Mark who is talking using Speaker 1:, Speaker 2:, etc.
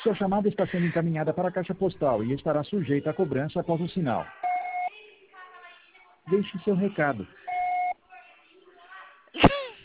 Speaker 1: Sua chamada está sendo encaminhada para a caixa postal e estará sujeita a cobrança após o sinal. Deixe seu recado.